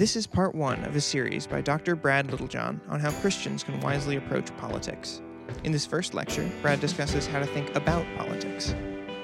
This is part one of a series by Dr. Brad Littlejohn on how Christians can wisely approach politics. In this first lecture, Brad discusses how to think about politics.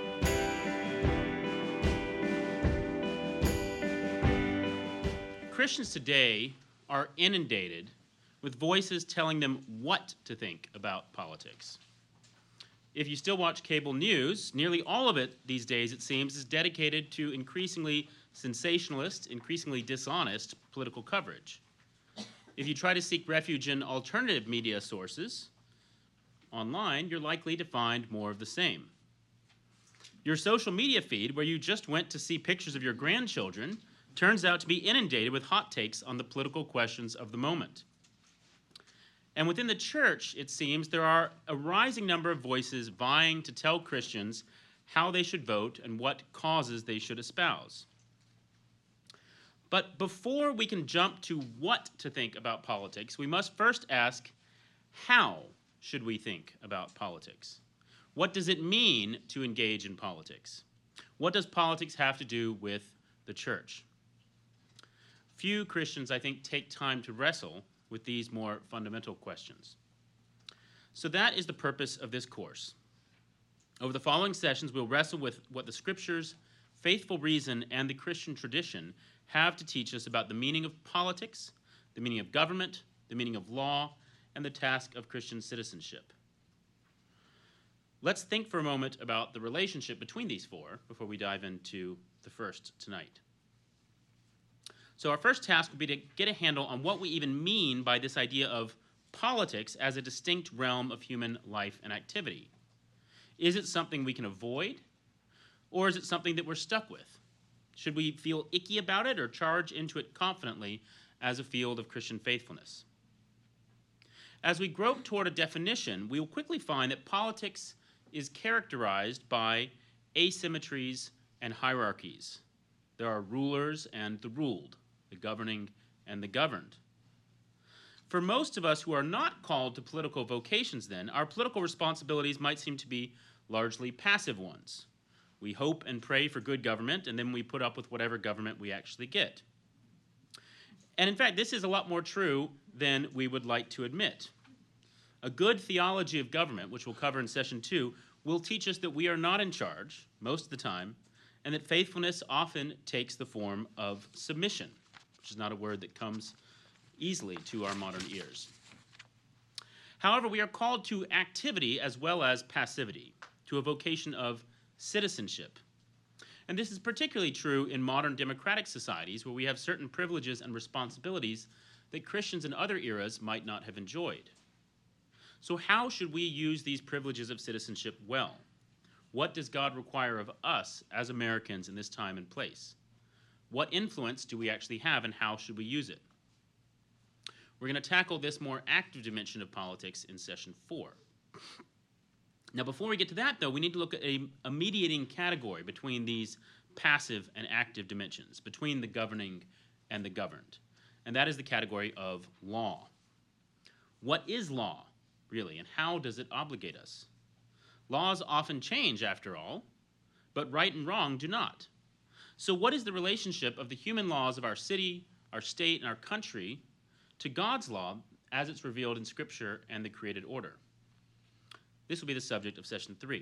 Christians today are inundated with voices telling them what to think about politics. If you still watch cable news, nearly all of it these days, it seems, is dedicated to increasingly sensationalist, increasingly dishonest political coverage. If you try to seek refuge in alternative media sources online, you're likely to find more of the same. Your social media feed, where you just went to see pictures of your grandchildren, turns out to be inundated with hot takes on the political questions of the moment. And within the church, it seems, there are a rising number of voices vying to tell Christians how they should vote and what causes they should espouse. But before we can jump to what to think about politics, we must first ask, how should we think about politics? What does it mean to engage in politics? What does politics have to do with the church? Few Christians, I think, take time to wrestle with these more fundamental questions. So that is the purpose of this course. Over the following sessions, we'll wrestle with what the Scriptures, faithful reason, and the Christian tradition have to teach us about the meaning of politics, the meaning of government, the meaning of law, and the task of Christian citizenship. Let's think for a moment about the relationship between these four before we dive into the first tonight. So our first task will be to get a handle on what we even mean by this idea of politics as a distinct realm of human life and activity. Is it something we can avoid, or is it something that we're stuck with? Should we feel icky about it or charge into it confidently as a field of Christian faithfulness? As we grope toward a definition, we will quickly find that politics is characterized by asymmetries and hierarchies. There are rulers and the ruled, the governing and the governed. For most of us who are not called to political vocations, then, our political responsibilities might seem to be largely passive ones. We hope and pray for good government, and then we put up with whatever government we actually get. And in fact, this is a lot more true than we would like to admit. A good theology of government, which we'll cover in session 2, will teach us that we are not in charge most of the time, and that faithfulness often takes the form of submission, which is not a word that comes easily to our modern ears. However, we are called to activity as well as passivity, to a vocation of citizenship. And this is particularly true in modern democratic societies where we have certain privileges and responsibilities that Christians in other eras might not have enjoyed. So how should we use these privileges of citizenship well? What does God require of us as Americans in this time and place? What influence do we actually have, and how should we use it? We're going to tackle this more active dimension of politics in session 4. Now, before we get to that, though, we need to look at a mediating category between these passive and active dimensions, between the governing and the governed. And that is the category of law. What is law, really, and how does it obligate us? Laws often change, after all, but right and wrong do not. So what is the relationship of the human laws of our city, our state, and our country to God's law as it's revealed in Scripture and the created order? This will be the subject of session 3.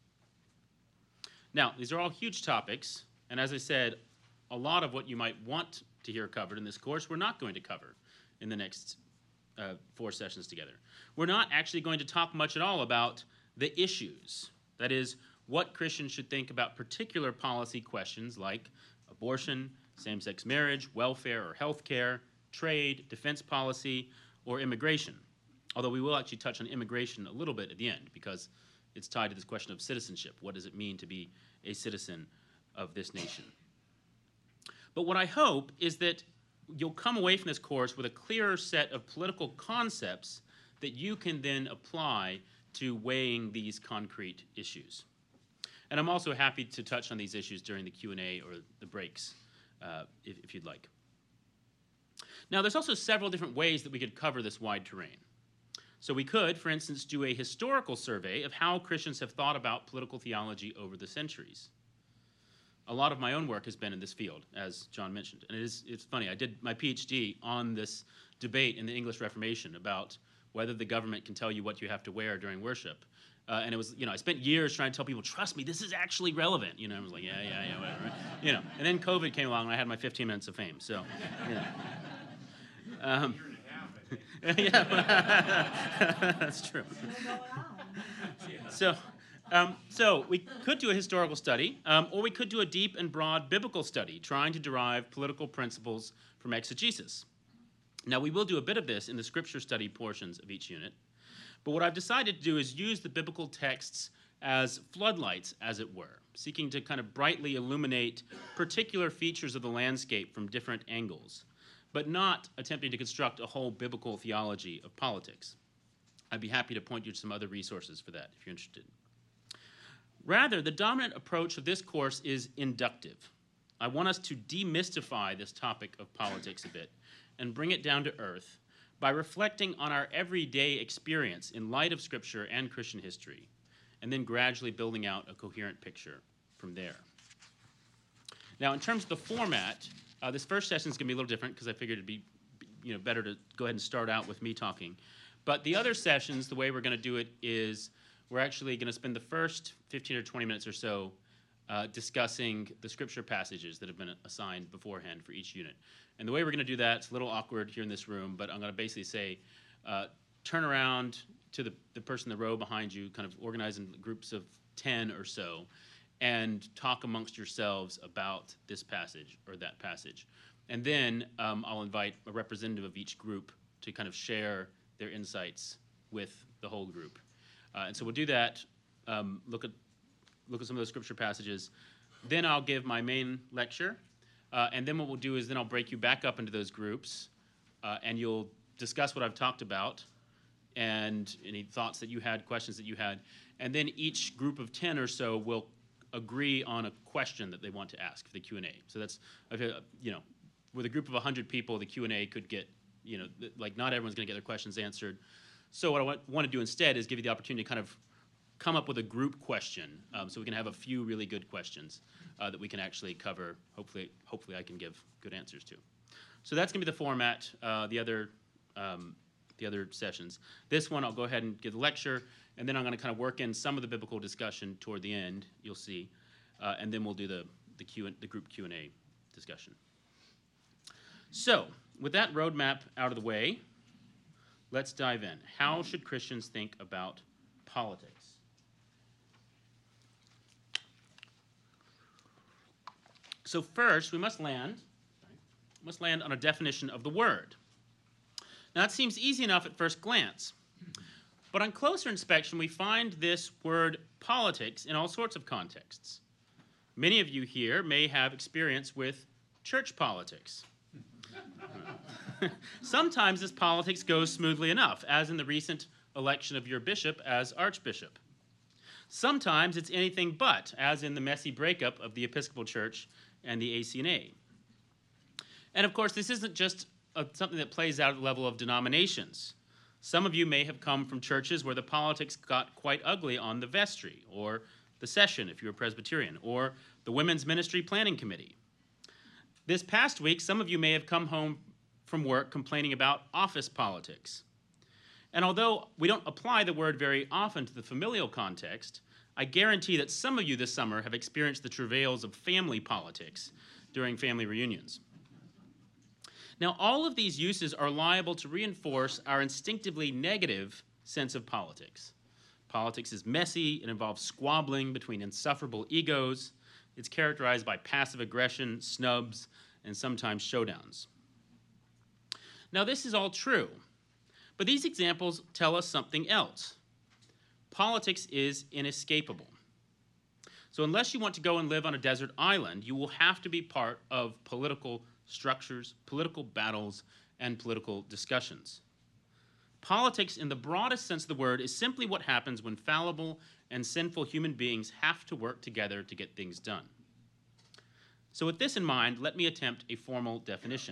Now, these are all huge topics, and as I said, a lot of what you might want to hear covered in this course we're not going to cover in the next 4 sessions together. We're not actually going to talk much at all about the issues, that is, what Christians should think about particular policy questions like abortion, same-sex marriage, welfare or health care, trade, defense policy, or immigration. Although we will actually touch on immigration a little bit at the end because it's tied to this question of citizenship. What does it mean to be a citizen of this nation? But what I hope is that you'll come away from this course with a clearer set of political concepts that you can then apply to weighing these concrete issues. And I'm also happy to touch on these issues during the Q&A or the breaks, if you'd like. Now, there's also several different ways that we could cover this wide terrain. So we could, for instance, do a historical survey of how Christians have thought about political theology over the centuries. a lot of my own work has been in this field, as John mentioned. And it's funny, I did my PhD on this debate in the English Reformation about whether the government can tell you what you have to wear during worship. And it was, I spent years trying to tell people, trust me, this is actually relevant. I was like, yeah, whatever. Right? And then COVID came along and I had my 15 minutes of fame. So, yeah, that's true. So we could do a historical study, or we could do a deep and broad biblical study, trying to derive political principles from exegesis. Now, we will do a bit of this in the scripture study portions of each unit, but what I've decided to do is use the biblical texts as floodlights, as it were, seeking to kind of brightly illuminate particular features of the landscape from different angles, but not attempting to construct a whole biblical theology of politics. I'd be happy to point you to some other resources for that if you're interested. Rather, the dominant approach of this course is inductive. I want us to demystify this topic of politics a bit and bring it down to earth by reflecting on our everyday experience in light of Scripture and Christian history, and then gradually building out a coherent picture from there. Now, in terms of the format, this first session is going to be a little different because I figured it'd be better to go ahead and start out with me talking. But the other sessions, the way we're going to do it is we're actually going to spend the first 15 or 20 minutes or so discussing the scripture passages that have been assigned beforehand for each unit. And the way we're going to do that, it's a little awkward here in this room, but I'm going to basically say, turn around to the person in the row behind you, kind of organize in groups of 10 or so, and talk amongst yourselves about this passage or that passage. And then I'll invite a representative of each group to kind of share their insights with the whole group. And so we'll do that, look at some of those scripture passages. Then I'll give my main lecture. And then what we'll do is then I'll break you back up into those groups, and you'll discuss what I've talked about and any thoughts that you had, questions that you had. And then each group of 10 or so will agree on a question that they want to ask for the Q&A. So that's, with a group of 100 people, the Q&A could get, not everyone's going to get their questions answered. So what I want to do instead is give you the opportunity to kind of come up with a group question, so we can have a few really good questions that we can actually cover. Hopefully I can give good answers to. So that's going to be the format. The other sessions. This one I'll go ahead and give the lecture, and then I'm going to kind of work in some of the biblical discussion toward the end. You'll see, and then we'll do the group Q&A discussion. So with that roadmap out of the way, let's dive in. How should Christians think about politics? So first, we must land on a definition of the word. Now, that seems easy enough at first glance, but on closer inspection, we find this word politics in all sorts of contexts. Many of you here may have experience with church politics. Sometimes this politics goes smoothly enough, as in the recent election of your bishop as archbishop. Sometimes it's anything but, as in the messy breakup of the Episcopal Church and the ACNA. And of course, this isn't just something that plays out at the level of denominations. Some of you may have come from churches where the politics got quite ugly on the vestry, or the session if you were Presbyterian, or the Women's Ministry Planning Committee. This past week, some of you may have come home from work complaining about office politics. And although we don't apply the word very often to the familial context, I guarantee that some of you this summer have experienced the travails of family politics during family reunions. Now, all of these uses are liable to reinforce our instinctively negative sense of politics. Politics is messy, it involves squabbling between insufferable egos, it's characterized by passive aggression, snubs, and sometimes showdowns. Now, this is all true, but these examples tell us something else. Politics is inescapable. So unless you want to go and live on a desert island, you will have to be part of political structures, political battles, and political discussions. Politics, in the broadest sense of the word, is simply what happens when fallible and sinful human beings have to work together to get things done. So with this in mind, let me attempt a formal definition.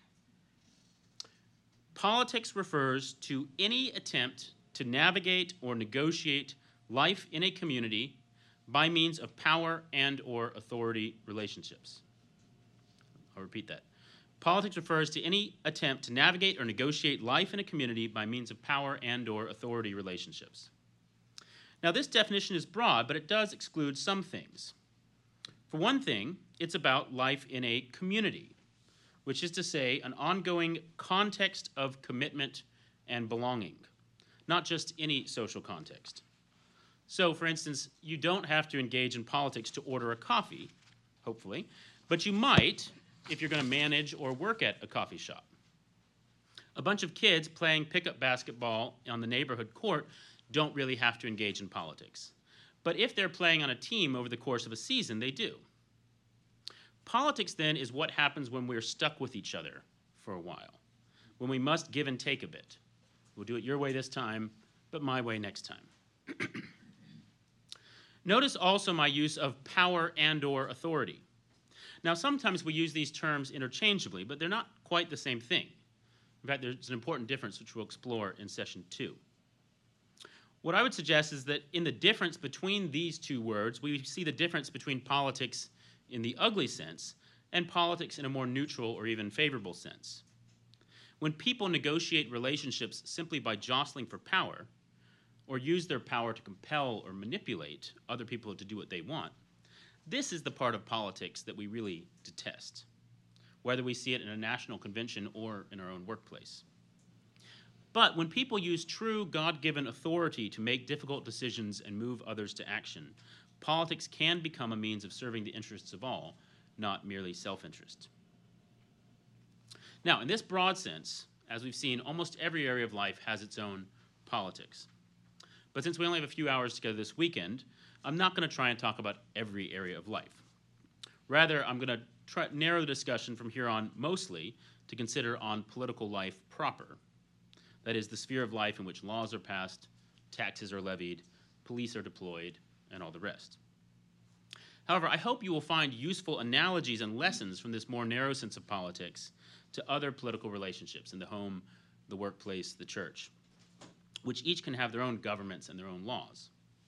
Politics refers to any attempt to navigate or negotiate life in a community by means of power and or authority relationships. I'll repeat that. Politics refers to any attempt to navigate or negotiate life in a community by means of power and or authority relationships. Now, this definition is broad, but it does exclude some things. For one thing, it's about life in a community, which is to say, an ongoing context of commitment and belonging, not just any social context. So, for instance, you don't have to engage in politics to order a coffee, hopefully, but you might if you're going to manage or work at a coffee shop. A bunch of kids playing pickup basketball on the neighborhood court don't really have to engage in politics. But if they're playing on a team over the course of a season, they do. Politics, then, is what happens when we're stuck with each other for a while, when we must give and take a bit. We'll do it your way this time, but my way next time. Notice also my use of power and or authority. Now, sometimes we use these terms interchangeably, but they're not quite the same thing. In fact, there's an important difference which we'll explore in session 2. What I would suggest is that in the difference between these two words, we see the difference between politics in the ugly sense and politics in a more neutral or even favorable sense. When people negotiate relationships simply by jostling for power, or use their power to compel or manipulate other people to do what they want, this is the part of politics that we really detest, whether we see it in a national convention or in our own workplace. But when people use true God-given authority to make difficult decisions and move others to action, politics can become a means of serving the interests of all, not merely self-interest. Now, in this broad sense, as we've seen, almost every area of life has its own politics. But since we only have a few hours together this weekend, I'm not going to try and talk about every area of life. Rather, I'm going to narrow the discussion from here on mostly to consider on political life proper. That is, the sphere of life in which laws are passed, taxes are levied, police are deployed, and all the rest. However, I hope you will find useful analogies and lessons from this more narrow sense of politics to other political relationships in the home, the workplace, the church, which each can have their own governments and their own laws.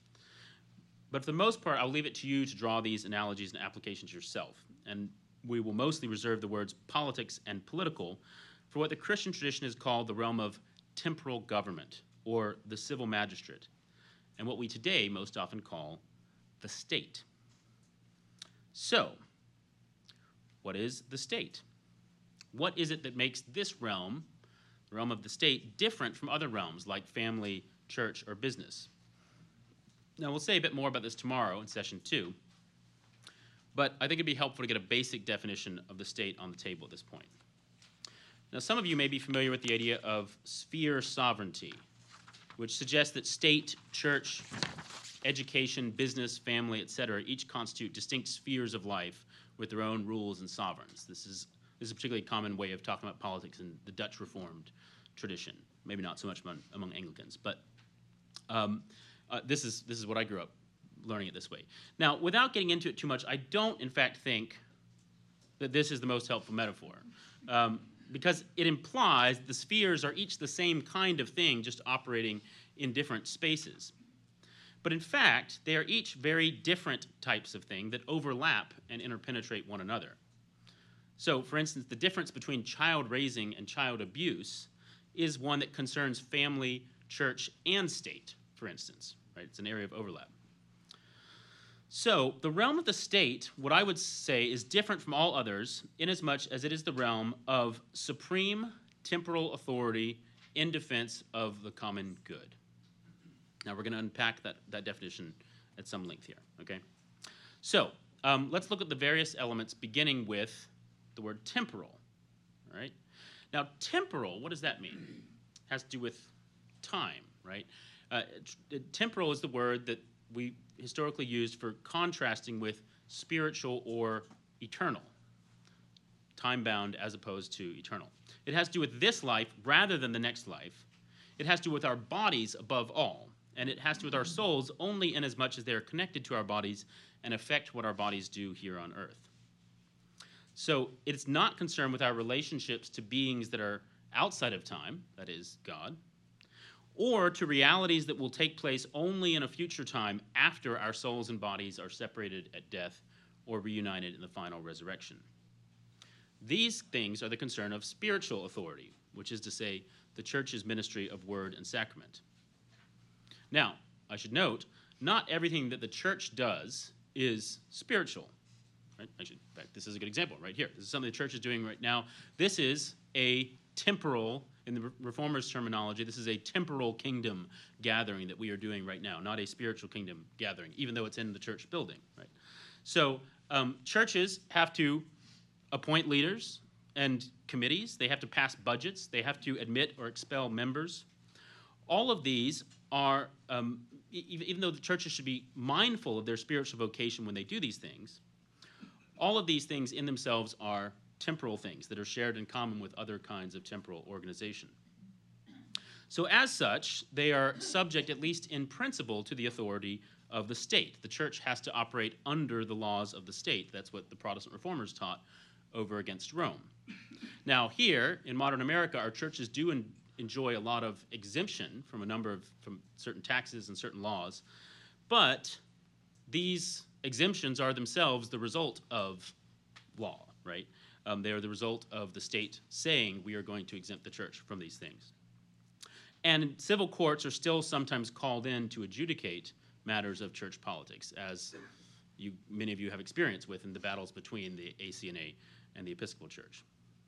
But for the most part, I'll leave it to you to draw these analogies and applications yourself, and we will mostly reserve the words politics and political for what the Christian tradition has called the realm of temporal government, or the civil magistrate, and what we today most often call the state. So, what is the state? What is it that makes this realm, the realm of the state, different from other realms like family, church, or business? Now, we'll say a bit more about this tomorrow in session 2, but I think it'd be helpful to get a basic definition of the state on the table at this point. Now, some of you may be familiar with the idea of sphere sovereignty, which suggests that state, church, education, business, family, etc., each constitute distinct spheres of life with their own rules and sovereigns. This is a particularly common way of talking about politics in the Dutch Reformed tradition. Maybe not so much among Anglicans, but this is what I grew up learning it this way. Now, without getting into it too much, I don't, in fact, think that this is the most helpful metaphor, because it implies the spheres are each the same kind of thing, just operating in different spaces. But in fact, they are each very different types of thing that overlap and interpenetrate one another. So, for instance, the difference between child raising and child abuse is one that concerns family, church, and state, for instance. Right? It's an area of overlap. So, the realm of the state, what I would say, is different from all others inasmuch as it is the realm of supreme temporal authority in defense of the common good. Now, we're going to unpack that definition at some length here, okay? So, let's look at the various elements beginning with the word temporal, all right? Now, temporal, what does that mean? It has to do with time, right? Temporal is the word that we historically used for contrasting with spiritual or eternal, time-bound as opposed to eternal. It has to do with this life rather than the next life. It has to do with our bodies above all, and it has to do with our souls only in as much as they are connected to our bodies and affect what our bodies do here on earth. So it's not concerned with our relationships to beings that are outside of time, that is, God, or to realities that will take place only in a future time after our souls and bodies are separated at death or reunited in the final resurrection. These things are the concern of spiritual authority, which is to say, the church's ministry of word and sacrament. Now, I should note, not everything that the church does is spiritual. Right? In fact, this is a good example right here. This is something the church is doing right now. This is a temporal, in the Reformers' terminology, this is a temporal kingdom gathering that we are doing right now, not a spiritual kingdom gathering, even though it's in the church building. Right? So churches have to appoint leaders and committees. They have to pass budgets. They have to admit or expel members. All of these are, even though the churches should be mindful of their spiritual vocation when they do these things, all of these things in themselves are temporal things that are shared in common with other kinds of temporal organization. So as such, they are subject, at least in principle, to the authority of the state. The church has to operate under the laws of the state. That's what the Protestant Reformers taught over against Rome. Now here, in modern America, our churches do enjoy a lot of exemption from from certain taxes and certain laws, but these exemptions are themselves the result of law, right? They are the result of the state saying we are going to exempt the church from these things. And civil courts are still sometimes called in to adjudicate matters of church politics, as many of you have experience with in the battles between the ACNA and the Episcopal Church.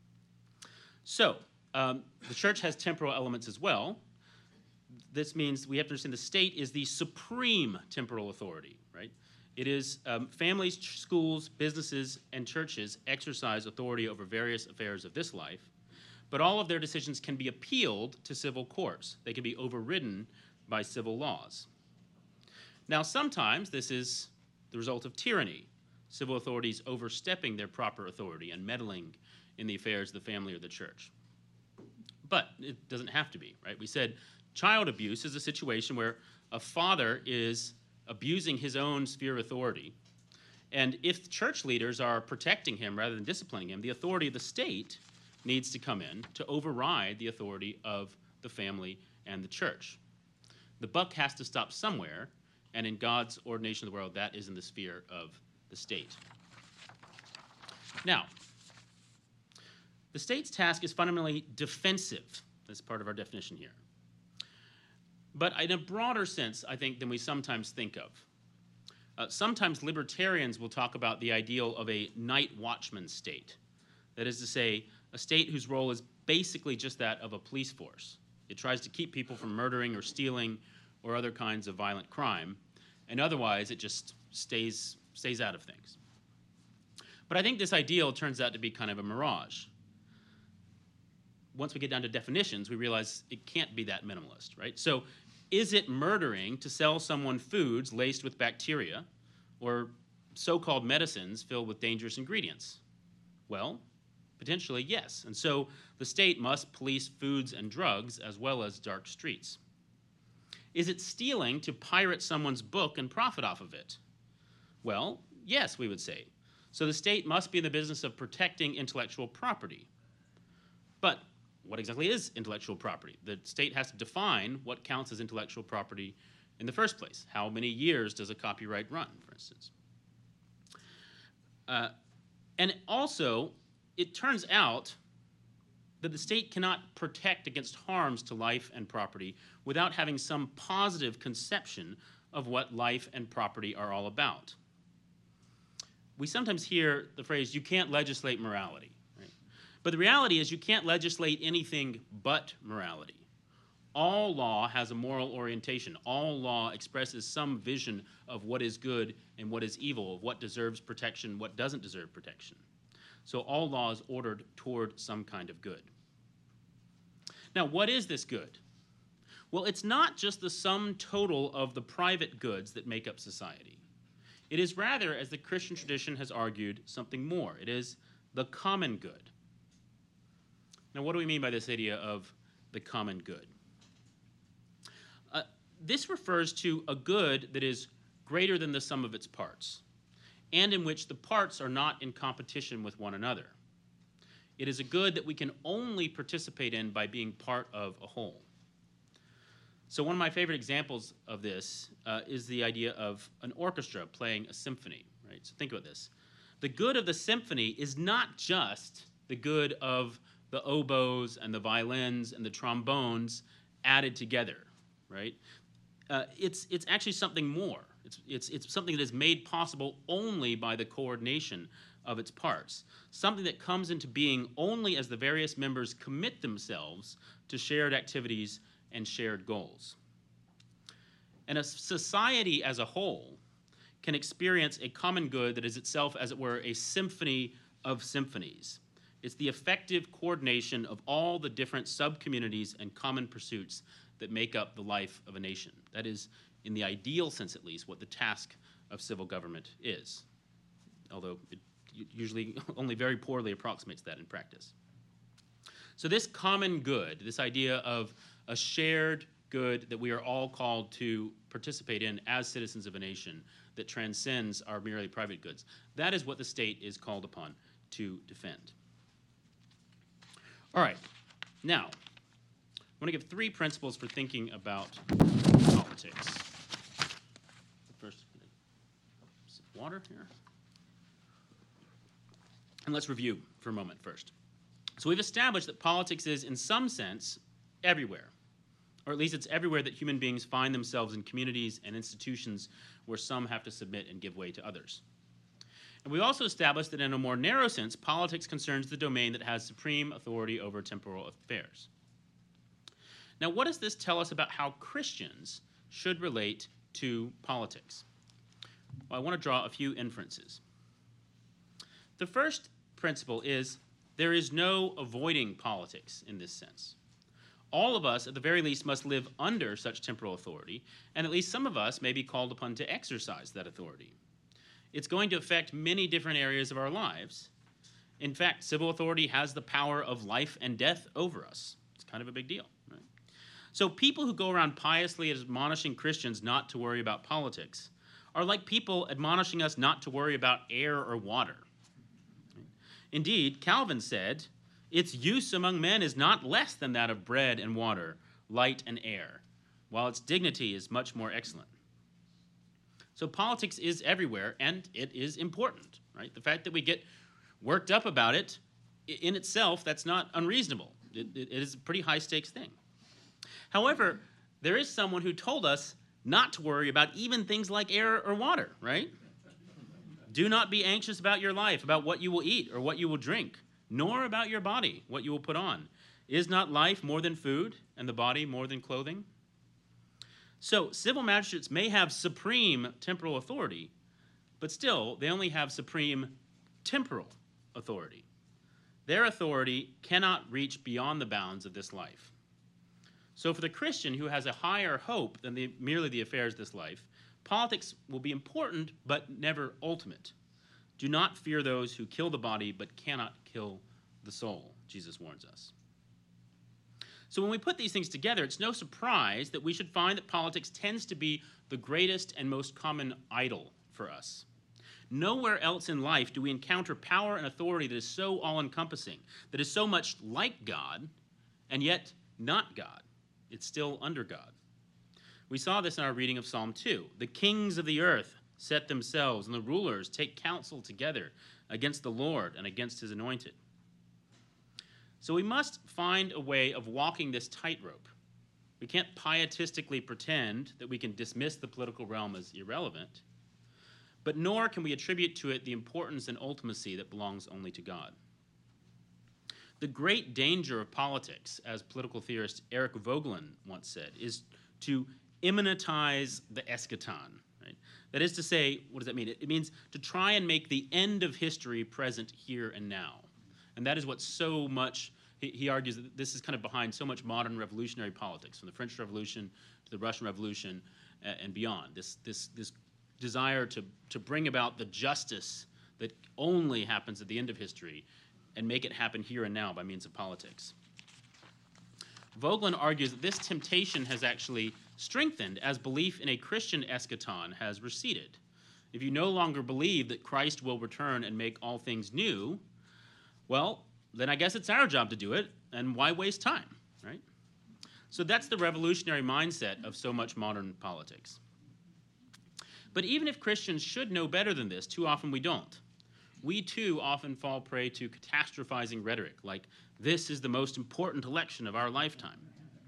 So, the church has temporal elements as well. This means we have to understand the state is the supreme temporal authority, right? It is families, schools, businesses, and churches exercise authority over various affairs of this life, but all of their decisions can be appealed to civil courts. They can be overridden by civil laws. Now, sometimes this is the result of tyranny, civil authorities overstepping their proper authority and meddling in the affairs of the family or the church. But it doesn't have to be, right? We said child abuse is a situation where a father is abusing his own sphere of authority. And if church leaders are protecting him rather than disciplining him, the authority of the state needs to come in to override the authority of the family and the church. The buck has to stop somewhere, and in God's ordination of the world, that is in the sphere of the state. Now, the state's task is fundamentally defensive. That's part of our definition here. But in a broader sense, I think, than we sometimes think of. Sometimes libertarians will talk about the ideal of a night watchman state. That is to say, a state whose role is basically just that of a police force. It tries to keep people from murdering or stealing or other kinds of violent crime, and otherwise it just stays out of things. But I think this ideal turns out to be kind of a mirage. Once we get down to definitions, we realize it can't be that minimalist, right? So is it murdering to sell someone foods laced with bacteria or so-called medicines filled with dangerous ingredients? Well, potentially, yes. And so the state must police foods and drugs as well as dark streets. Is it stealing to pirate someone's book and profit off of it? Well, yes, we would say. So the state must be in the business of protecting intellectual property. But what exactly is intellectual property? The state has to define what counts as intellectual property in the first place. How many years does a copyright run, for instance? And also, it turns out that the state cannot protect against harms to life and property without having some positive conception of what life and property are all about. We sometimes hear the phrase, you can't legislate morality. But the reality is you can't legislate anything but morality. All law has a moral orientation. All law expresses some vision of what is good and what is evil, of what deserves protection, what doesn't deserve protection. So all law is ordered toward some kind of good. Now, what is this good? Well, it's not just the sum total of the private goods that make up society. It is rather, as the Christian tradition has argued, something more. It is the common good. Now, what do we mean by this idea of the common good? This refers to a good that is greater than the sum of its parts, and in which the parts are not in competition with one another. It is a good that we can only participate in by being part of a whole. So one of my favorite examples of this is the idea of an orchestra playing a symphony, right? So think about this. The good of the symphony is not just the good of the oboes and the violins and the trombones added together, right? It's actually something more. It's something that is made possible only by the coordination of its parts, something that comes into being only as the various members commit themselves to shared activities and shared goals. And a society as a whole can experience a common good that is itself, as it were, a symphony of symphonies. It's the effective coordination of all the different sub-communities and common pursuits that make up the life of a nation. That is, in the ideal sense at least, what the task of civil government is, although it usually only very poorly approximates that in practice. So this common good, this idea of a shared good that we are all called to participate in as citizens of a nation that transcends our merely private goods, that is what the state is called upon to defend. All right, now, I want to give 3 principles for thinking about politics. First, some water here. And let's review for a moment first. So we've established that politics is, in some sense, everywhere. Or at least it's everywhere that human beings find themselves in communities and institutions where some have to submit and give way to others. And we also established that in a more narrow sense, politics concerns the domain that has supreme authority over temporal affairs. Now, what does this tell us about how Christians should relate to politics? Well, I want to draw a few inferences. The first principle is there is no avoiding politics in this sense. All of us, at the very least, must live under such temporal authority, and at least some of us may be called upon to exercise that authority. It's going to affect many different areas of our lives. In fact, civil authority has the power of life and death over us. It's kind of a big deal, right? So people who go around piously admonishing Christians not to worry about politics are like people admonishing us not to worry about air or water. Indeed, Calvin said, its use among men is not less than that of bread and water, light and air, while its dignity is much more excellent. So politics is everywhere, and it is important, right? The fact that we get worked up about it, in itself, that's not unreasonable. It is a pretty high-stakes thing. However, there is someone who told us not to worry about even things like air or water, right? Do not be anxious about your life, about what you will eat or what you will drink, nor about your body, what you will put on. Is not life more than food, and the body more than clothing? So civil magistrates may have supreme temporal authority, but still, they only have supreme temporal authority. Their authority cannot reach beyond the bounds of this life. So for the Christian who has a higher hope than merely the affairs of this life, politics will be important, but never ultimate. Do not fear those who kill the body, but cannot kill the soul, Jesus warns us. So when we put these things together, it's no surprise that we should find that politics tends to be the greatest and most common idol for us. Nowhere else in life do we encounter power and authority that is so all-encompassing, that is so much like God, and yet not God. It's still under God. We saw this in our reading of Psalm 2. The kings of the earth set themselves, and the rulers take counsel together against the Lord and against his anointed. So we must find a way of walking this tightrope. We can't pietistically pretend that we can dismiss the political realm as irrelevant, but nor can we attribute to it the importance and ultimacy that belongs only to God. The great danger of politics, as political theorist Eric Voegelin once said, is to immanentize the eschaton. Right? That is to say, what does that mean? It means to try and make the end of history present here and now. And that is what so much, he argues that this is kind of behind so much modern revolutionary politics, from the French Revolution to the Russian Revolution and beyond. This desire to bring about the justice that only happens at the end of history and make it happen here and now by means of politics. Voegelin argues that this temptation has actually strengthened as belief in a Christian eschaton has receded. If you no longer believe that Christ will return and make all things new, well, then I guess it's our job to do it, and why waste time, right? So that's the revolutionary mindset of so much modern politics. But even if Christians should know better than this, too often we don't. We too often fall prey to catastrophizing rhetoric, like, this is the most important election of our lifetime.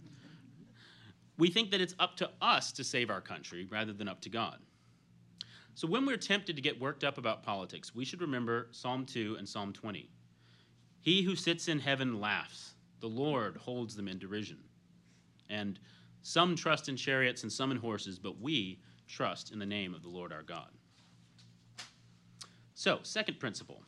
We think that it's up to us to save our country rather than up to God. So when we're tempted to get worked up about politics, we should remember Psalm 2 and Psalm 20. He who sits in heaven laughs. The Lord holds them in derision. And some trust in chariots and some in horses, but we trust in the name of the Lord our God. So, second principle.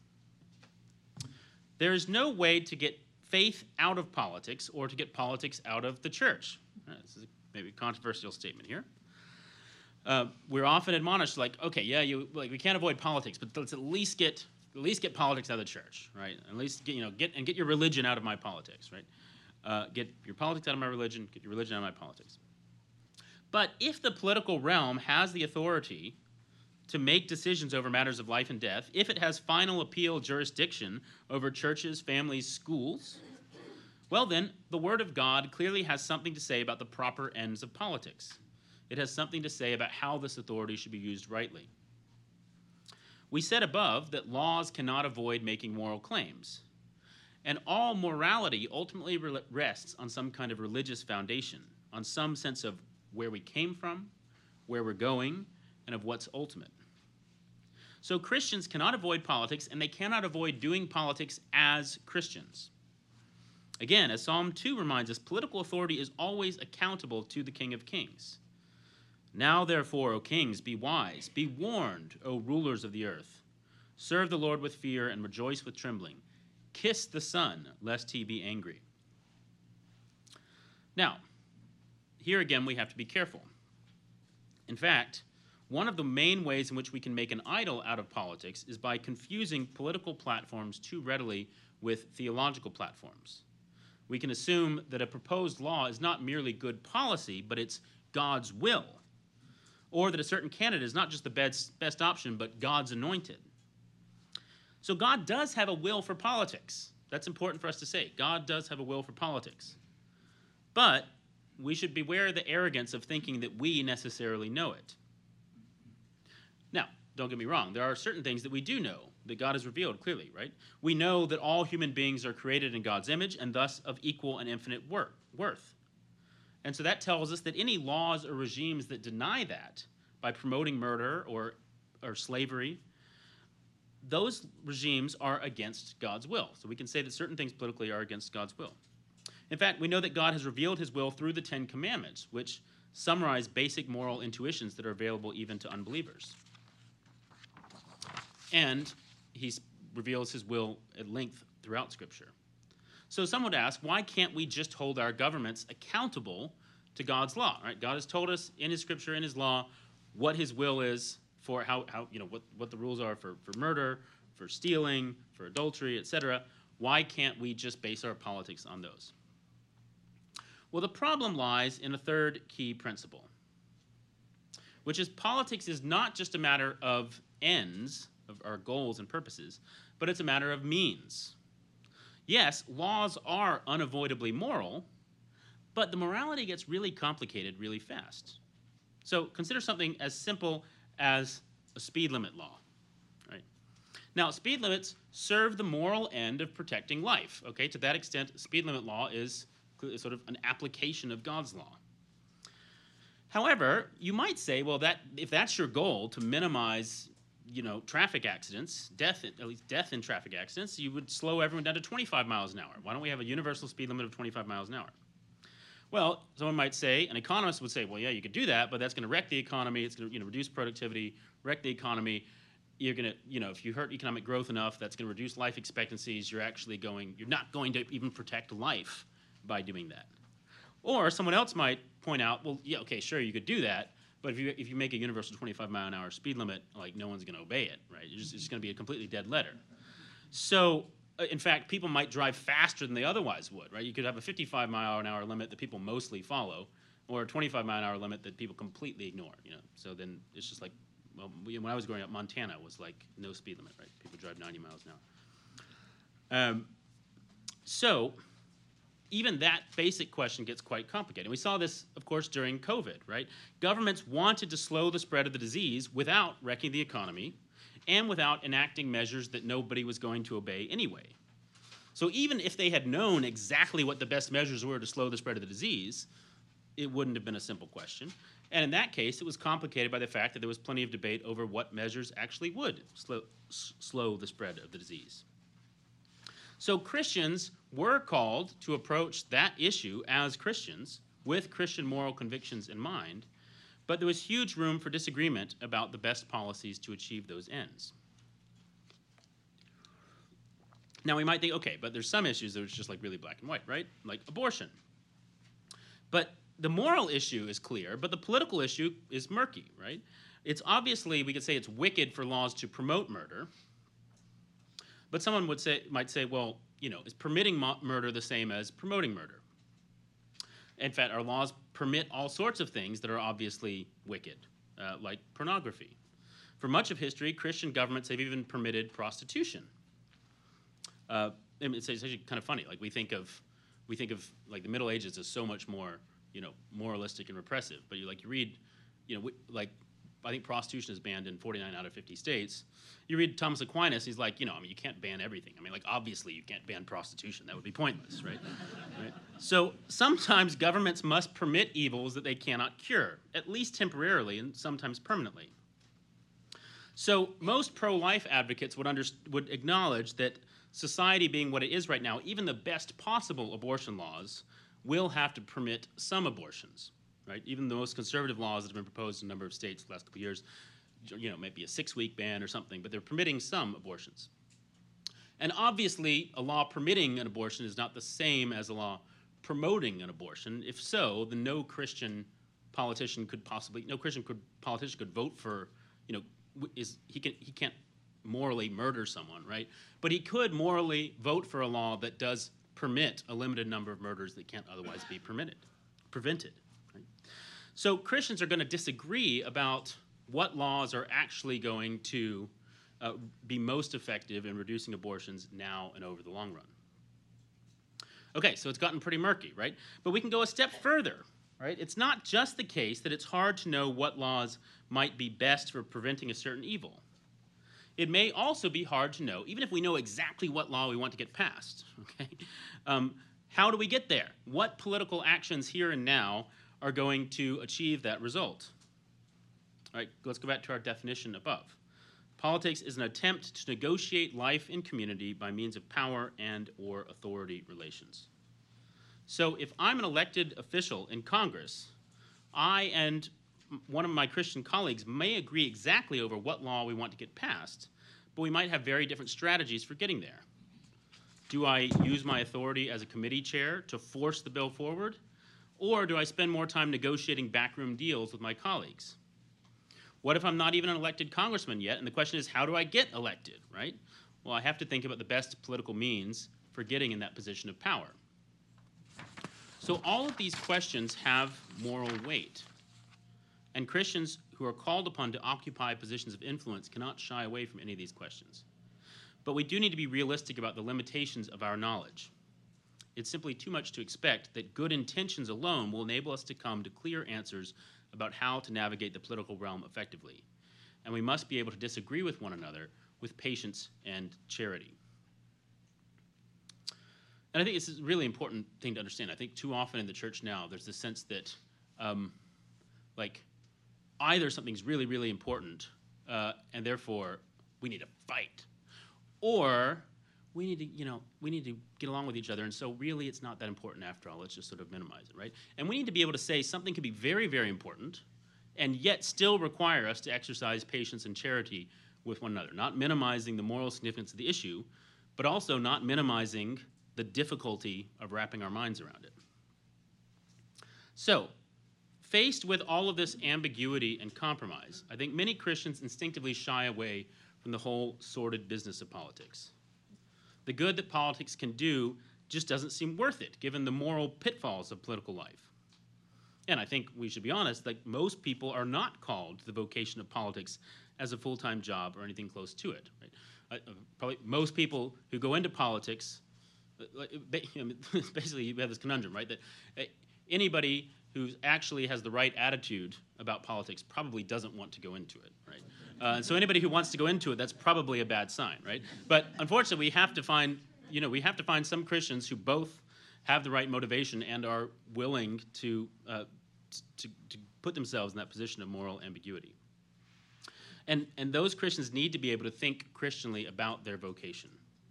There is no way to get faith out of politics or to get politics out of the church. This is maybe a controversial statement here. We're often admonished, like, okay, yeah, we can't avoid politics, but let's at least get politics out of the church, right? At least get your religion out of my politics, right? Get your politics out of my religion, get your religion out of my politics. But if the political realm has the authority to make decisions over matters of life and death, if it has final appeal jurisdiction over churches, families, schools, well then, the Word of God clearly has something to say about the proper ends of politics. It has something to say about how this authority should be used rightly. We said above that laws cannot avoid making moral claims. And all morality ultimately rests on some kind of religious foundation, on some sense of where we came from, where we're going, and of what's ultimate. So Christians cannot avoid politics, and they cannot avoid doing politics as Christians. Again, as Psalm 2 reminds us, political authority is always accountable to the King of Kings. Now, therefore, O kings, be wise, be warned, O rulers of the earth. Serve the Lord with fear and rejoice with trembling. Kiss the Son, lest he be angry. Now, here again we have to be careful. In fact, one of the main ways in which we can make an idol out of politics is by confusing political platforms too readily with theological platforms. We can assume that a proposed law is not merely good policy, but it's God's will, or that a certain candidate is not just the best option, but God's anointed. So God does have a will for politics. That's important for us to say. God does have a will for politics. But we should beware of the arrogance of thinking that we necessarily know it. Now, don't get me wrong. There are certain things that we do know, that God has revealed clearly, right? We know that all human beings are created in God's image and thus of equal and infinite worth. And so that tells us that any laws or regimes that deny that by promoting murder or slavery, those regimes are against God's will. So we can say that certain things politically are against God's will. In fact, we know that God has revealed his will through the Ten Commandments, which summarize basic moral intuitions that are available even to unbelievers. And he reveals his will at length throughout Scripture. So some would ask, why can't we just hold our governments accountable to God's law? Right? God has told us in his Scripture, in his law, what his will is for what the rules are for murder, for stealing, for adultery, etc. Why can't we just base our politics on those? Well, the problem lies in a third key principle, which is politics is not just a matter of ends, of our goals and purposes, but it's a matter of means. Yes, laws are unavoidably moral, but the morality gets really complicated really fast. So consider something as simple as a speed limit law. Right? Now, speed limits serve the moral end of protecting life. Okay, to that extent, speed limit law is sort of an application of God's law. However, you might say, well, if that's your goal, to minimize traffic accidents, at least death in traffic accidents, you would slow everyone down to 25 miles an hour. Why don't we have a universal speed limit of 25 miles an hour? Well, someone might say, an economist would say, well, yeah, you could do that, but that's going to wreck the economy. It's going to reduce productivity, wreck the economy. You're going to, if you hurt economic growth enough, that's going to reduce life expectancies. You're not going to even protect life by doing that. Or someone else might point out, well, yeah, okay, sure, you could do that, but if you make a universal 25-mile-an-hour speed limit, like, no one's going to obey it, right? It's just going to be a completely dead letter. So, in fact, people might drive faster than they otherwise would, right? You could have a 55-mile-an-hour limit that people mostly follow, or a 25-mile-an-hour limit that people completely ignore, So then it's just like, well, when I was growing up, Montana was like no speed limit, right? People drive 90 miles an hour. So even that basic question gets quite complicated. And we saw this, of course, during COVID, right? Governments wanted to slow the spread of the disease without wrecking the economy and without enacting measures that nobody was going to obey anyway. So even if they had known exactly what the best measures were to slow the spread of the disease, it wouldn't have been a simple question. And in that case, it was complicated by the fact that there was plenty of debate over what measures actually would slow the spread of the disease. So Christians were called to approach that issue as Christians with Christian moral convictions in mind, but there was huge room for disagreement about the best policies to achieve those ends. Now we might think, okay, but there's some issues that are just like really black and white, right? Like abortion. But the moral issue is clear, but the political issue is murky, right? It's obviously, we could say it's wicked for laws to promote murder, but someone might say, well, is permitting murder the same as promoting murder? In fact, our laws permit all sorts of things that are obviously wicked, like pornography. For much of history, Christian governments have even permitted prostitution. It's actually kind of funny. Like we think of like the Middle Ages as so much more, moralistic and repressive. But you read, I think prostitution is banned in 49 out of 50 states. You read Thomas Aquinas, he's like, you can't ban everything. Obviously you can't ban prostitution. That would be pointless, right? Right? So sometimes governments must permit evils that they cannot cure, at least temporarily and sometimes permanently. So most pro-life advocates would acknowledge that society being what it is right now, even the best possible abortion laws will have to permit some abortions. Right? Even the most conservative laws that have been proposed in a number of states the last couple of years, maybe a 6-week ban or something, but they're permitting some abortions. And obviously, a law permitting an abortion is not the same as a law promoting an abortion. If so, then no Christian politician could vote for, he can't morally murder someone, right? But he could morally vote for a law that does permit a limited number of murders that can't otherwise be prevented. So Christians are going to disagree about what laws are actually going to be most effective in reducing abortions now and over the long run. Okay, so it's gotten pretty murky, right? But we can go a step further, right? It's not just the case that it's hard to know what laws might be best for preventing a certain evil. It may also be hard to know, even if we know exactly what law we want to get passed, okay? How do we get there? What political actions here and now are going to achieve that result? All right, let's go back to our definition above. Politics is an attempt to negotiate life in community by means of power and or authority relations. So if I'm an elected official in Congress, I and one of my Christian colleagues may agree exactly over what law we want to get passed, but we might have very different strategies for getting there. Do I use my authority as a committee chair to force the bill forward? Or do I spend more time negotiating backroom deals with my colleagues? What if I'm not even an elected congressman yet? And the question is, how do I get elected, right? Well, I have to think about the best political means for getting in that position of power. So all of these questions have moral weight. And Christians who are called upon to occupy positions of influence cannot shy away from any of these questions. But we do need to be realistic about the limitations of our knowledge. It's simply too much to expect that good intentions alone will enable us to come to clear answers about how to navigate the political realm effectively. And we must be able to disagree with one another with patience and charity. And I think this is a really important thing to understand. I think too often in the church now, there's this sense that either something's really, really important, and therefore we need to fight, or we need to get along with each other, and so really it's not that important after all. Let's just sort of minimize it, right? And we need to be able to say something can be very, very important, and yet still require us to exercise patience and charity with one another, not minimizing the moral significance of the issue, but also not minimizing the difficulty of wrapping our minds around it. So, faced with all of this ambiguity and compromise, I think many Christians instinctively shy away from the whole sordid business of politics. The good that politics can do just doesn't seem worth it, given the moral pitfalls of political life. And I think we should be honest, like most people are not called to the vocation of politics as a full-time job or anything close to it. Right? Probably most people who go into politics Basically, you have this conundrum, right? That anybody who actually has the right attitude about politics probably doesn't want to go into it, right? And so anybody who wants to go into it, that's probably a bad sign, right? But unfortunately, we have to find some Christians who both have the right motivation and are willing to put themselves in that position of moral ambiguity. And those Christians need to be able to think Christianly about their vocation.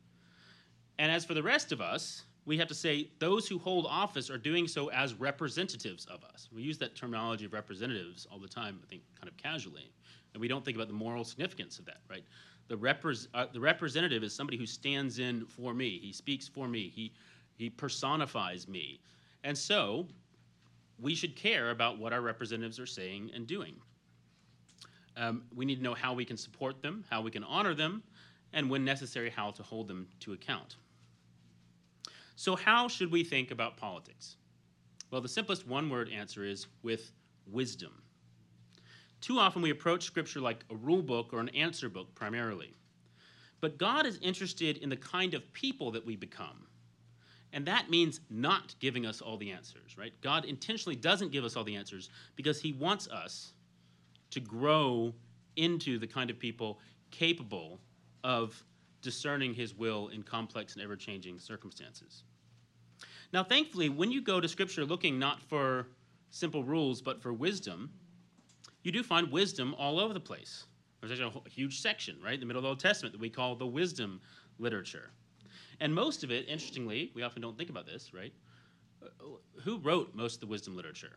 And as for the rest of us, we have to say those who hold office are doing so as representatives of us. We use that terminology of representatives all the time, I think, kind of casually. And we don't think about the moral significance of that, right? The representative is somebody who stands in for me. He speaks for me. He personifies me. And so we should care about what our representatives are saying and doing. We need to know how we can support them, how we can honor them, and when necessary, how to hold them to account. So how should we think about politics? Well, the simplest one-word answer is with wisdom. Too often we approach Scripture like a rule book or an answer book primarily. But God is interested in the kind of people that we become. And that means not giving us all the answers, right? God intentionally doesn't give us all the answers because he wants us to grow into the kind of people capable of discerning his will in complex and ever-changing circumstances. Now, thankfully, when you go to Scripture looking not for simple rules but for wisdom, you do find wisdom all over the place. There's actually a huge section, right, in the middle of the Old Testament that we call the wisdom literature. And most of it, interestingly, we often don't think about this, right? Who wrote most of the wisdom literature?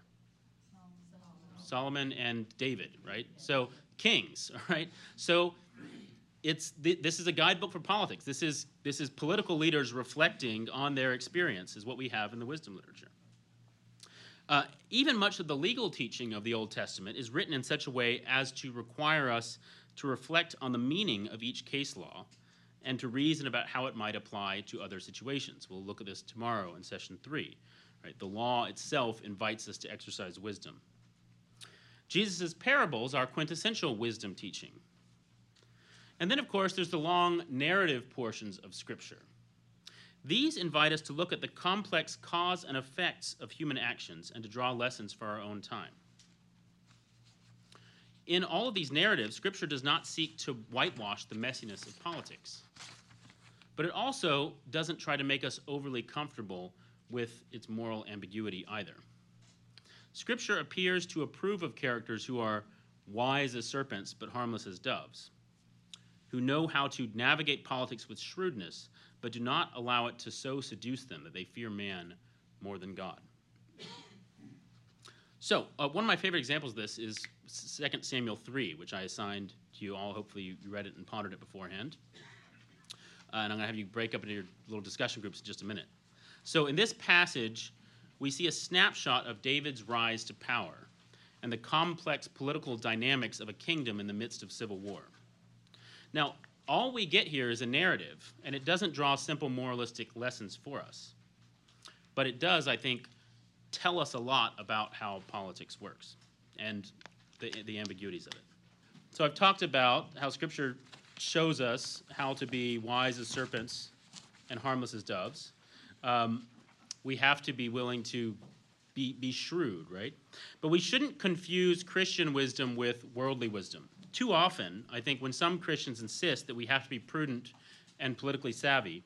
Solomon and David, right? So kings, all right? So this is a guidebook for politics. This is political leaders reflecting on their experience is what we have in the wisdom literature. Even much of the legal teaching of the Old Testament is written in such a way as to require us to reflect on the meaning of each case law and to reason about how it might apply to other situations. We'll look at this tomorrow in session 3. Right? The law itself invites us to exercise wisdom. Jesus' parables are quintessential wisdom teaching. And then, of course, there's the long narrative portions of Scripture. These invite us to look at the complex cause and effects of human actions and to draw lessons for our own time. In all of these narratives, Scripture does not seek to whitewash the messiness of politics, but it also doesn't try to make us overly comfortable with its moral ambiguity either. Scripture appears to approve of characters who are wise as serpents but harmless as doves, who know how to navigate politics with shrewdness but do not allow it to so seduce them that they fear man more than God. So, one of my favorite examples of this is 2 Samuel 3, which I assigned to you all. Hopefully you read it and pondered it beforehand. And I'm going to have you break up into your little discussion groups in just a minute. So in this passage, we see a snapshot of David's rise to power and the complex political dynamics of a kingdom in the midst of civil war. Now, all we get here is a narrative, and it doesn't draw simple moralistic lessons for us. But it does, I think, tell us a lot about how politics works and the ambiguities of it. So I've talked about how Scripture shows us how to be wise as serpents and harmless as doves. We have to be willing to be shrewd, right? But we shouldn't confuse Christian wisdom with worldly wisdom. Too often, I think, when some Christians insist that we have to be prudent and politically savvy,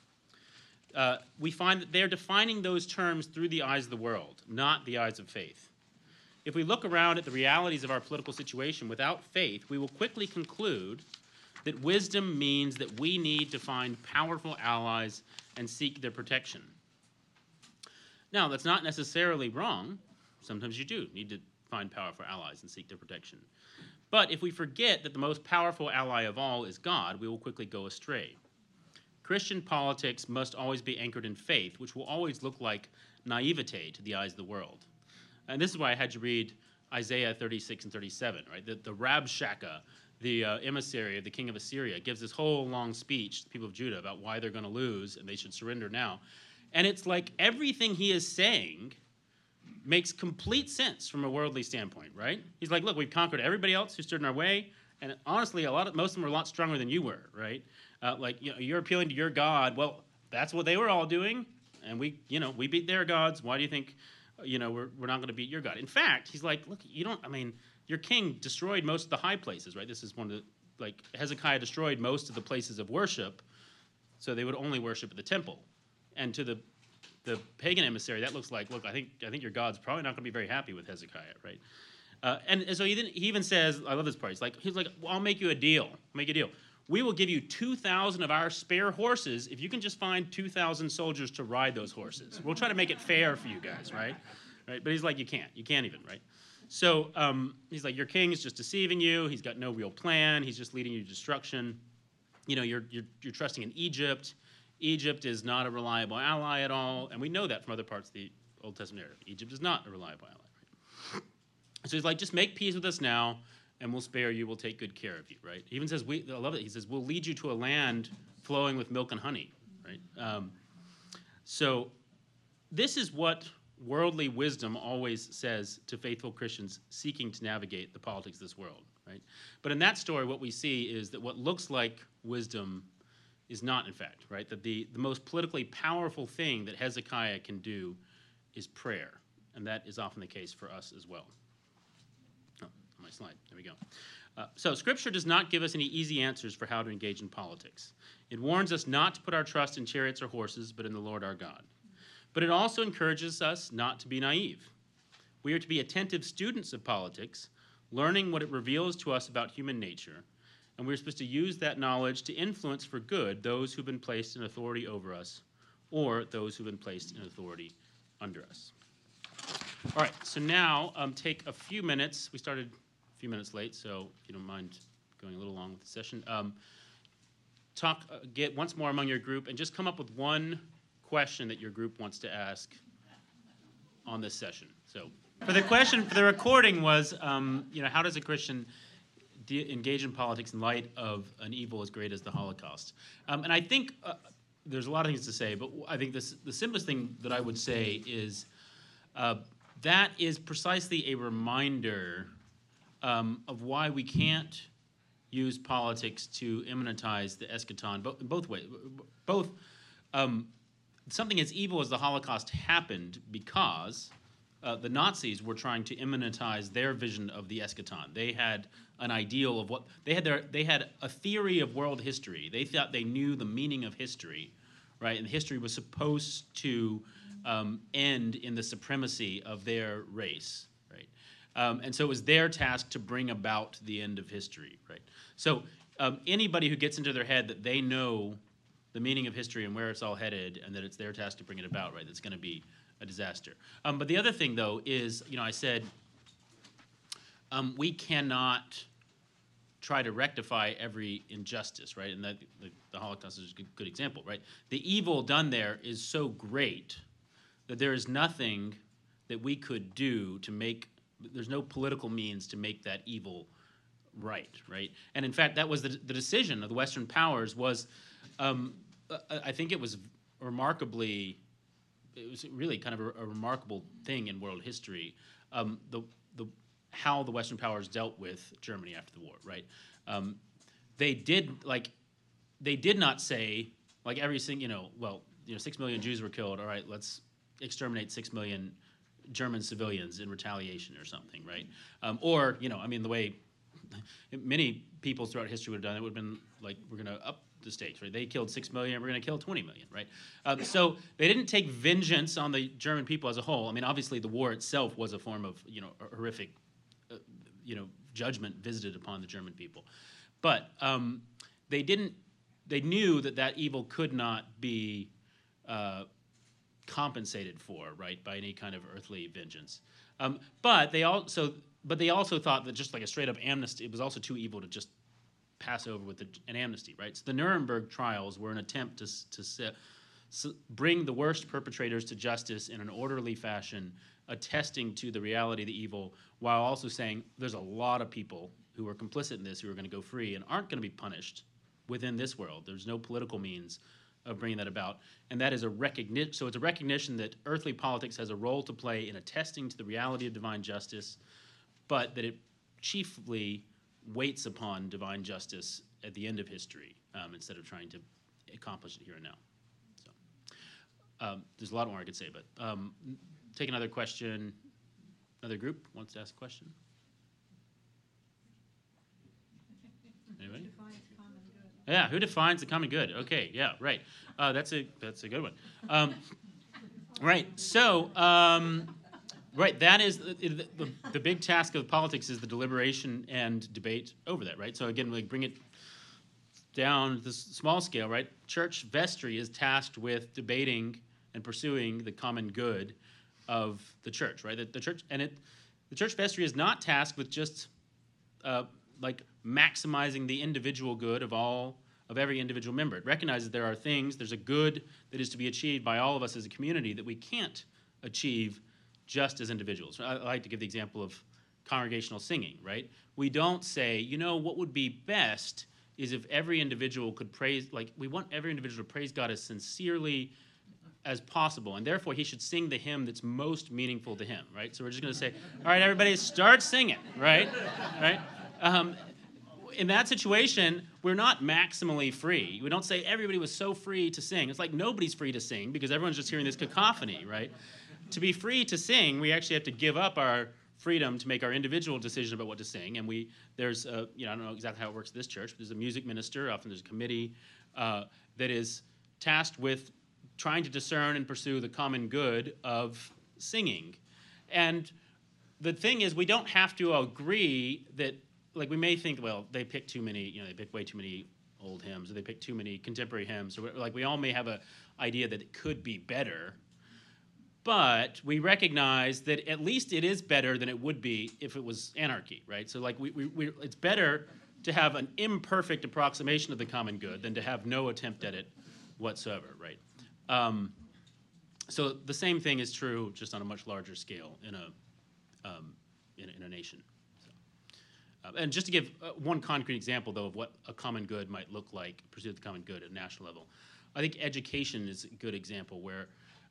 we find that they're defining those terms through the eyes of the world, not the eyes of faith. If we look around at the realities of our political situation without faith, we will quickly conclude that wisdom means that we need to find powerful allies and seek their protection. Now, that's not necessarily wrong. Sometimes you do need to find powerful allies and seek their protection. But if we forget that the most powerful ally of all is God, we will quickly go astray. Christian politics must always be anchored in faith, which will always look like naivete to the eyes of the world. And this is why I had you read Isaiah 36 and 37, right? The Rabshakeh, the emissary of the king of Assyria, gives this whole long speech to the people of Judah about why they're going to lose and they should surrender now. And it's like everything he is saying makes complete sense from a worldly standpoint, right? He's like, look, we've conquered everybody else who stood in our way, and honestly, most of them were a lot stronger than you were, right? You're appealing to your God. Well, that's what they were all doing, and we beat their gods. Why do you think, we're not going to beat your God? In fact, he's like, look, your king destroyed most of the high places, right? This is one of the, like, Hezekiah destroyed most of the places of worship, so they would only worship at the temple. And to the pagan emissary, that looks like, look, I think your God's probably not going to be very happy with Hezekiah, right? And so he even says, I love this part. He's like, well, I'll make you a deal. Make a deal. We will give you 2,000 of our spare horses if you can just find 2,000 soldiers to ride those horses. We'll try to make it fair for you guys, right? Right? But he's like, you can't even, right? So he's like, your king's just deceiving you. He's got no real plan. He's just leading you to destruction. You're trusting in Egypt. Egypt is not a reliable ally at all, and we know that from other parts of the Old Testament narrative. Egypt is not a reliable ally. Right? So he's like, just make peace with us now, and we'll spare you. We'll take good care of you, right? He even says, I love it. He says, we'll lead you to a land flowing with milk and honey, right? So this is what worldly wisdom always says to faithful Christians seeking to navigate the politics of this world, right? But in that story, what we see is that what looks like wisdom is not, in fact, right? That the most politically powerful thing that Hezekiah can do is prayer, and that is often the case for us as well. My slide. There we go. So Scripture does not give us any easy answers for how to engage in politics. It warns us not to put our trust in chariots or horses, but in the Lord our God. But it also encourages us not to be naive. We are to be attentive students of politics, learning what it reveals to us about human nature, and we're supposed to use that knowledge to influence for good those who've been placed in authority over us or those who've been placed in authority under us. All right, so now take a few minutes. We started few minutes late, so if you don't mind going a little long with the session, get once more among your group and just come up with one question that your group wants to ask on this session. So for the recording was, how does a Christian engage in politics in light of an evil as great as the Holocaust? And I think there's a lot of things to say, but I think the simplest thing that I would say is that is precisely a reminder of why we can't use politics to immanentize the eschaton both ways. Something as evil as the Holocaust happened because the Nazis were trying to immanentize their vision of the eschaton. They had an ideal of what they had a theory of world history. They thought they knew the meaning of history, right? And history was supposed to end in the supremacy of their race. And so it was their task to bring about the end of history, right? So anybody who gets into their head that they know the meaning of history and where it's all headed and that it's their task to bring it about, right, that's going to be a disaster. But the other thing, though, is, I said we cannot try to rectify every injustice, right? And that the Holocaust is a good example, right? The evil done there is so great that there is nothing that we could do to make. There's no political means to make that evil right? And in fact, that was the decision of the Western powers was, I think it was really kind of a remarkable thing in world history, how the Western powers dealt with Germany after the war, right? They did not say, like every single, 6 million Jews were killed, all right, let's exterminate 6 million German civilians in retaliation or something, right? The way many people throughout history would have done it would have been like, we're going to up the stakes, right? They killed 6 million, we're going to kill 20 million, right? So they didn't take vengeance on the German people as a whole. I mean, obviously the war itself was a form of, a horrific, judgment visited upon the German people. But they knew that evil could not be compensated for, right, by any kind of earthly vengeance. But they also thought that just like a straight up amnesty, it was also too evil to just pass over with an amnesty, right? So the Nuremberg trials were an attempt to bring the worst perpetrators to justice in an orderly fashion, attesting to the reality of the evil, while also saying there's a lot of people who are complicit in this who are going to go free and aren't going to be punished within this world. There's no political means of bringing that about, and that is a recognition. So it's a recognition that earthly politics has a role to play in attesting to the reality of divine justice, but that it chiefly waits upon divine justice at the end of history instead of trying to accomplish it here and now. So. There's a lot more I could say, but take another question. Another group wants to ask a question? Anybody? Who defines common good? Yeah, who defines the common good? Okay, yeah, right. That's a good one. Right, so, right, that is the big task of politics is the deliberation and debate over that, right? So again, we bring it down to this small scale, right? Church vestry is tasked with debating and pursuing the common good of the church, right? The church vestry is not tasked with just like maximizing the individual good of every individual member. It recognizes there's a good that is to be achieved by all of us as a community that we can't achieve just as individuals. I like to give the example of congregational singing, right? We don't say, what would be best is if every individual could we want every individual to praise God as sincerely as possible, and therefore he should sing the hymn that's most meaningful to him, right? So we're just going to say, all right, everybody, start singing, right? Right? In that situation, we're not maximally free. We don't say everybody was so free to sing. It's like nobody's free to sing because everyone's just hearing this cacophony, right? To be free to sing, we actually have to give up our freedom to make our individual decision about what to sing. And there's I don't know exactly how it works at this church, but there's a music minister, often there's a committee that is tasked with trying to discern and pursue the common good of singing. And the thing is, we don't have to agree that, we may think, well, they pick too many, they pick way too many old hymns, or they pick too many contemporary hymns, or we all may have an idea that it could be better. But we recognize that at least it is better than it would be if it was anarchy, right? So it's better to have an imperfect approximation of the common good than to have no attempt at it whatsoever, right? So the same thing is true, just on a much larger scale in a nation. So, and just to give one concrete example, though, of what a common good might look like, pursuit of the common good at a national level, I think education is a good example where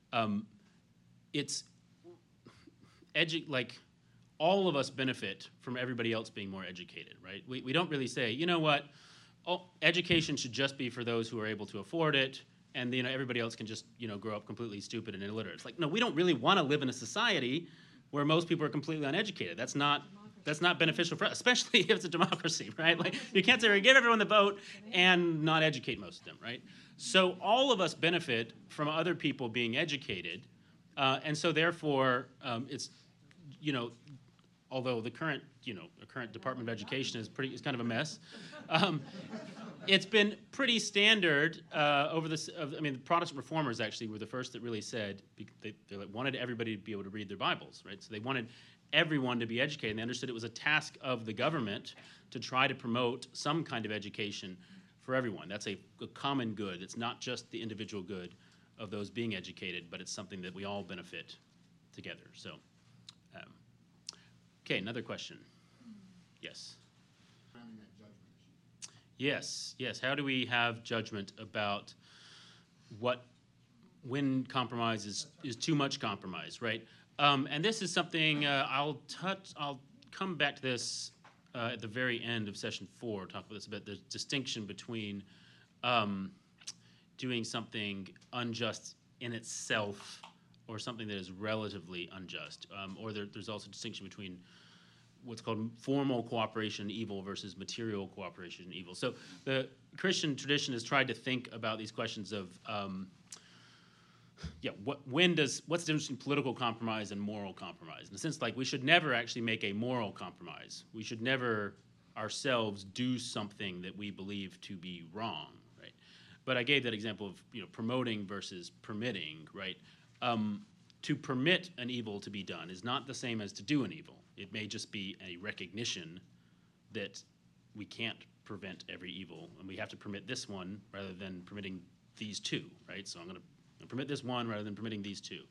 all of us benefit from everybody else being more educated, right? We don't really say, education should just be for those who are able to afford it, and everybody else can just grow up completely stupid and illiterate. It's like, no, we don't really want to live in a society where most people are completely uneducated. That's not beneficial for us, especially if it's a democracy, right? You can't say we give everyone the vote and not educate most of them, right? So all of us benefit from other people being educated, and so therefore it's although the current Department of Education is kind of a mess. It's been pretty standard over this. The Protestant reformers actually were the first that really said they wanted everybody to be able to read their Bibles, right? So they wanted everyone to be educated. And they understood it was a task of the government to try to promote some kind of education for everyone. That's a common good. It's not just the individual good of those being educated, but it's something that we all benefit together. So, okay, another question. Yes. Yes. How do we have judgment about when compromise is too much compromise, right? And this is something I'll come back to this at the very end of session 4. Talk about this a bit. The distinction between doing something unjust in itself or something that is relatively unjust, or there's also a distinction between what's called formal cooperation in evil versus material cooperation in evil. So the Christian tradition has tried to think about these questions of, what's the difference between political compromise and moral compromise? In a sense, we should never actually make a moral compromise. We should never ourselves do something that we believe to be wrong, right? But I gave that example of, promoting versus permitting, right? To permit an evil to be done is not the same as to do an evil. It may just be a recognition that we can't prevent every evil, and we have to permit this one rather than permitting these two, right? So I'm going to permit this one rather than permitting these two.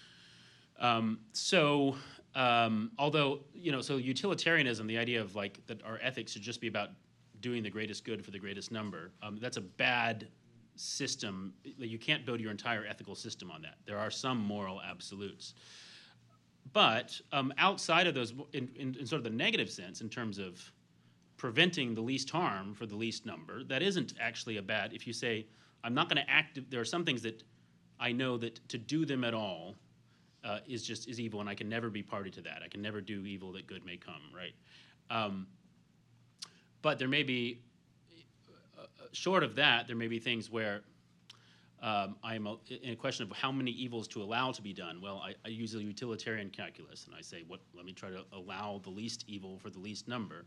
Although, so utilitarianism, the idea of that our ethics should just be about doing the greatest good for the greatest number, that's a bad system. You can't build your entire ethical system on that. There are some moral absolutes. But outside of those, in sort of the negative sense, in terms of preventing the least harm for the least number, that isn't actually a bad, if you say, I'm not going to there are some things that I know that to do them at all is evil, and I can never be party to that. I can never do evil that good may come, right? But there may be, short of that, there may be things where I'm in a question of how many evils to allow to be done. Well, I use a utilitarian calculus, and I say, let me try to allow the least evil for the least number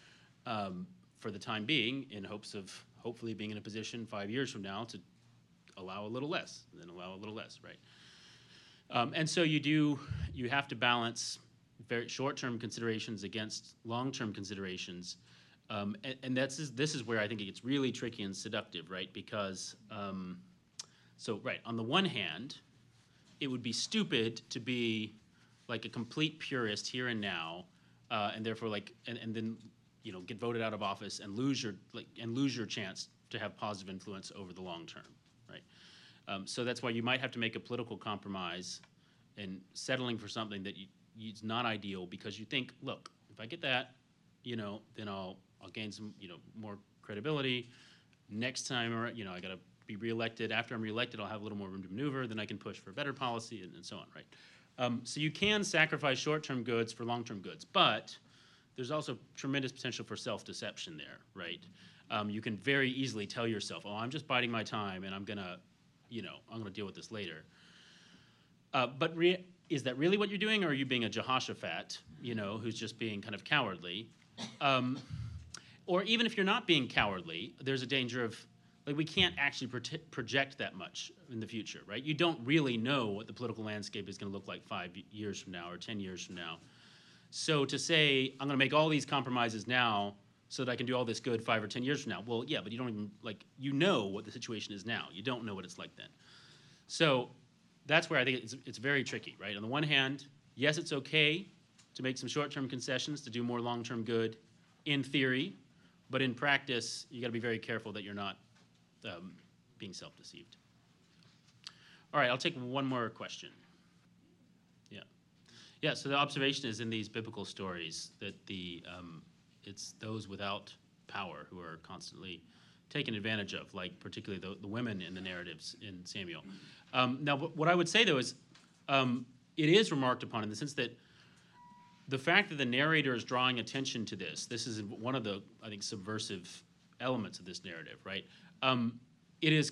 for the time being, in hopes of hopefully being in a position 5 years from now to allow a little less, and then allow a little less, right? And so you have to balance very short-term considerations against long-term considerations. And this is where I think it gets really tricky and seductive, right? Because, on the one hand, it would be stupid to be like a complete purist here and now, and therefore and then get voted out of office and lose your chance to have positive influence over the long term, right? So that's why you might have to make a political compromise and settling for something that it's not ideal, because you think, look, if I get that, then I'll gain some, more credibility. Next time, or I got to be reelected. After I'm reelected, I'll have a little more room to maneuver. Then I can push for a better policy, and so on, right? So you can sacrifice short-term goods for long-term goods, but there's also tremendous potential for self-deception there, right? You can very easily tell yourself, oh, I'm just biding my time, and I'm gonna deal with this later. But is that really what you're doing, or are you being a Jehoshaphat, who's just being kind of cowardly? Or even if you're not being cowardly, there's a danger of, we can't actually project that much in the future, right? You don't really know what the political landscape is going to look like 5 years from now or 10 years from now. So to say, I'm going to make all these compromises now so that I can do all this good 5 or 10 years from now, well, yeah, but you don't even, you know what the situation is now. You don't know what it's like then. So that's where I think it's very tricky, right? On the one hand, yes, it's okay to make some short-term concessions to do more long-term good in theory, but in practice, you got to be very careful that you're not being self-deceived. All right, I'll take one more question. Yeah, so the observation is in these biblical stories that it's those without power who are constantly taken advantage of, like particularly the women in the narratives in Samuel. Now, what I would say, though, is it is remarked upon in the sense that the fact that the narrator is drawing attention to this is one of the, I think, subversive elements of this narrative, right? It is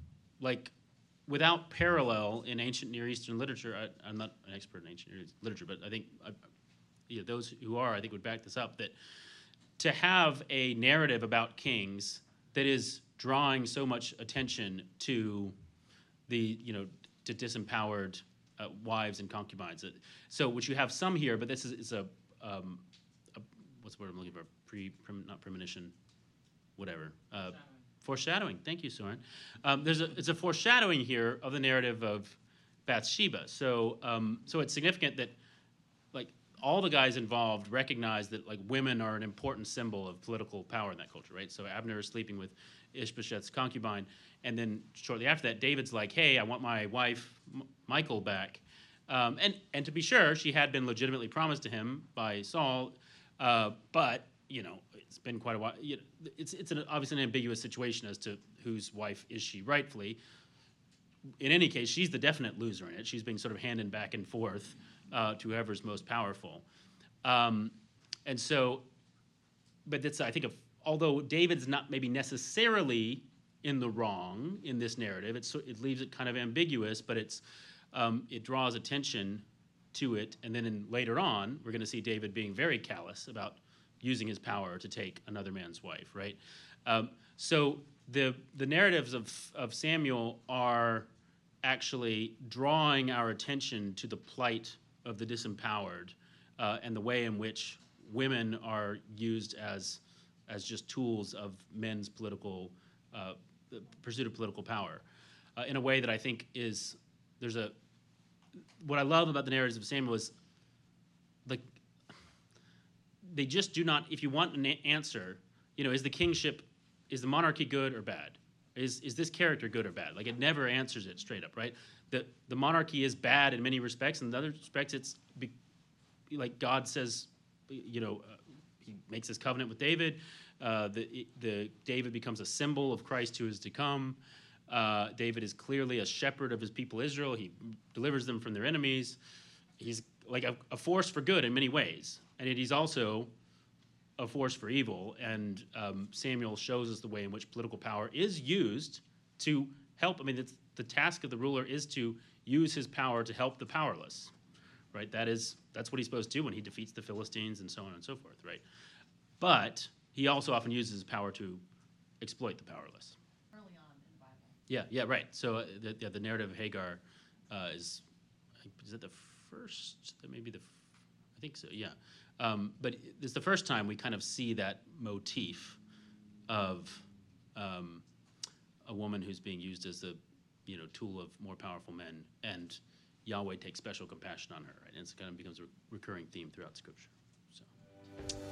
without parallel in ancient Near Eastern literature. I'm not an expert in ancient Near Eastern literature, but I think those who are, I think, would back this up, that to have a narrative about kings that is drawing so much attention to the, to disempowered wives and concubines. So, which you have some here, but this is a what's the word I'm looking for? Not premonition, whatever. Foreshadowing. Thank you, Soren. It's a foreshadowing here of the narrative of Bathsheba. So, so it's significant that all the guys involved recognize that women are an important symbol of political power in that culture, right? So Abner is sleeping with Ishbosheth's concubine, and then shortly after that, David's like, "Hey, I want my wife Michal back," and to be sure, she had been legitimately promised to him by Saul, but it's been quite a while. It's obviously an ambiguous situation as to whose wife is she rightfully. In any case, she's the definite loser in it. She's being sort of handed back and forth to whoever's most powerful. And so, but that's, I think, although David's not maybe necessarily in the wrong in this narrative, it leaves it kind of ambiguous, but it draws attention to it. And then later on, we're going to see David being very callous about using his power to take another man's wife, right? So the narratives of Samuel are actually drawing our attention to the plight of the disempowered and the way in which women are used as just tools of men's political pursuit of political power in a way that I think what I love about the narratives of Samuel is they just do not, if you want an answer, is the monarchy good or bad? Is this character good or bad? It never answers it straight up, right? The monarchy is bad in many respects, and in other respects it's God says, he makes his covenant with David. David becomes a symbol of Christ who is to come. David is clearly a shepherd of his people Israel. He delivers them from their enemies. He's like a force for good in many ways, and yet he's also a force for evil. And Samuel shows us the way in which political power is used to help. I mean, the task of the ruler is to use his power to help the powerless, right? That's what he's supposed to do when he defeats the Philistines and so on and so forth, right? But he also often uses his power to exploit the powerless. Early on in the Bible. Yeah, right. So the narrative of Hagar is that the first? That maybe I think so. Yeah, but it's the first time we kind of see that motif of a woman who's being used as the tool of more powerful men, and Yahweh takes special compassion on her, right? And it kind of becomes a recurring theme throughout Scripture. So.